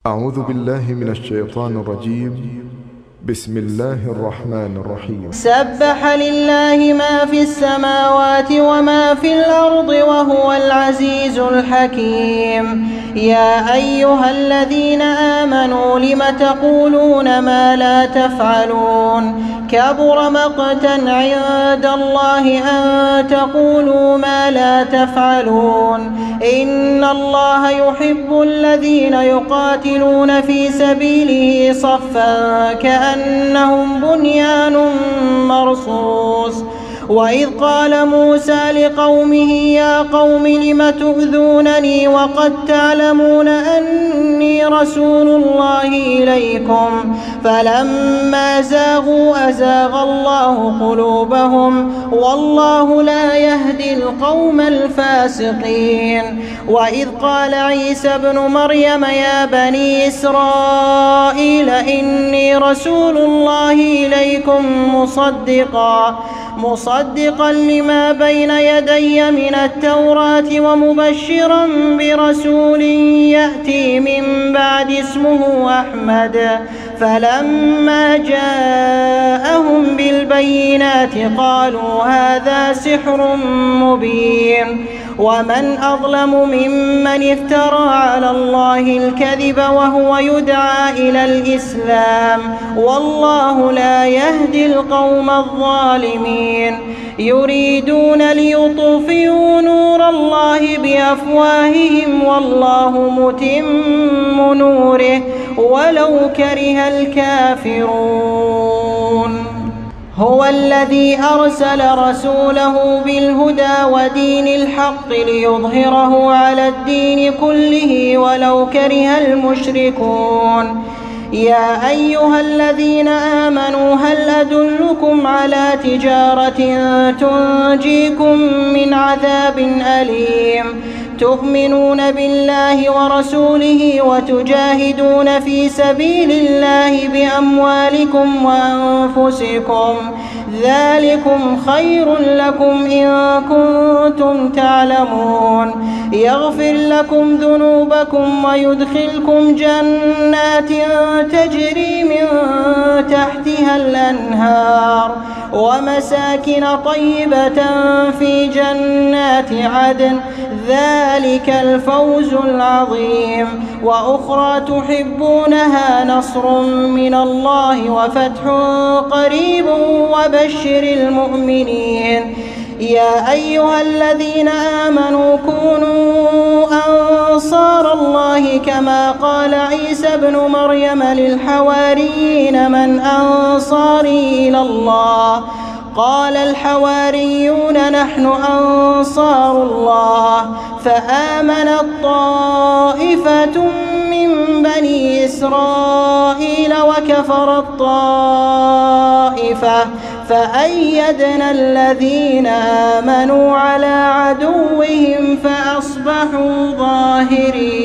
أعوذ بالله من الشيطان الرجيم. بسم الله الرحمن الرحيم. سبح لله ما في السماوات وما في الأرض وهو العزيز الحكيم. يا أيها الذين آمنوا لم تقولون ما لا تفعلون؟ كبر مقتا عند الله أن تقولوا ما لا تفعلون. إن الله يحب الذين يقاتلون في سبيله صفا كأنهم بنيان مرصوص. وإذ قال موسى لقومه يا قوم لم تؤذونني وقد تعلمون أني رسول الله إليكم فلما زاغوا أزاغ الله قلوبهم والله لا يهدي القوم الفاسقين. وإذ قال عيسى ابن مريم يا بني إسرائيل إني رسول الله إليكم مصدقا لما بين يدي من التوراة ومبشرا برسول يأتي من بعد اسمه أحمد. فلما جاءهم بالبينات قالوا هذا سحر مبين. ومن أظلم ممن افترى على الله الكذب وهو يدعى إلى الإسلام والله لا يهدي القوم الظالمين. يريدون ليطفئوا نور الله بأفواههم والله متم نوره ولو كره الكافرون. هو الذي أرسل رسوله بالهدى ودين الحق ليظهره على الدين كله ولو كره المشركون. يا أيها الذين آمنوا هل أدلكم على تجارة تنجيكم من عذاب أليم؟ تؤمنون بالله ورسوله وتجاهدون في سبيل الله بأموالكم وأنفسكم ذلكم خير لكم إن كنتم تعلمون. يغفر لكم ذنوبكم ويدخلكم جنات تجري من تحتها الأنهار ومساكن طيبة في جنات عدن ذلك الفوز العظيم. وأخرى تحبونها نصر من الله وفتح قريب وبشر المؤمنين. يا أيها الذين آمنوا كونوا أنصار الله كما قال عيسى ابن مريم للحواريين من أنصاري إلى الله؟ قال الحواريون نحن أنصار الله. فآمنت طائفة من بني إسرائيل وكفرت طائفة فأيدنا الذين آمنوا على عدوهم فأصبحوا ظاهرين.